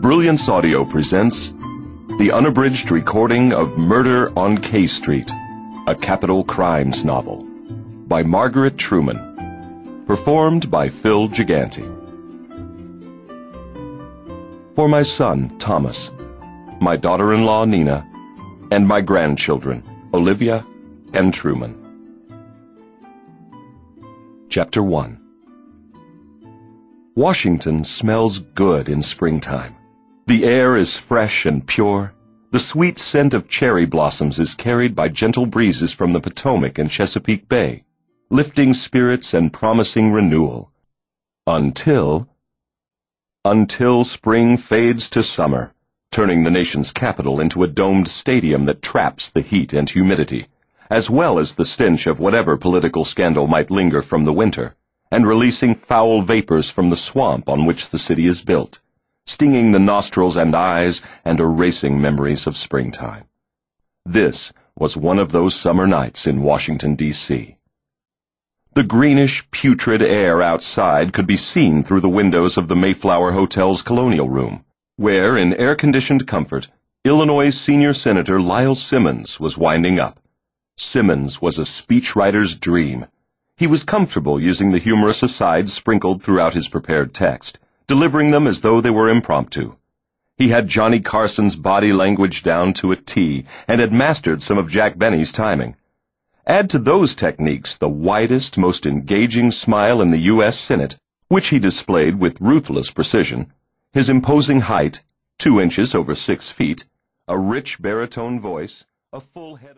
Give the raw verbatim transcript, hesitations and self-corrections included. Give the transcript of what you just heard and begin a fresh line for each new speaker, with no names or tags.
Brilliance Audio presents the unabridged recording of Murder on K Street, a capital crimes novel, by Margaret Truman, performed by Phil Gigante. For my son, Thomas, my daughter-in-law, Nina, and my grandchildren, Olivia and Truman. Chapter one. Washington smells good in springtime. The air is fresh and pure. The sweet scent of cherry blossoms is carried by gentle breezes from the Potomac and Chesapeake Bay, lifting spirits and promising renewal. Until... Until spring fades to summer, turning the nation's capital into a domed stadium that traps the heat and humidity, as well as the stench of whatever political scandal might linger from the winter, and releasing foul vapors from the swamp on which the city is built, stinging the nostrils and eyes and erasing memories of springtime. This was one of those summer nights in Washington, D C The greenish, putrid air outside could be seen through the windows of the Mayflower Hotel's Colonial Room, where, in air-conditioned comfort, Illinois Senior Senator Lyle Simmons was winding up. Simmons was a speechwriter's dream. He was comfortable using the humorous asides sprinkled throughout his prepared text, delivering them as though they were impromptu. He had Johnny Carson's body language down to a T and had mastered some of Jack Benny's timing. Add to those techniques the widest, most engaging smile in the U S Senate, which he displayed with ruthless precision, his imposing height, two inches over six feet, a rich baritone voice, a full head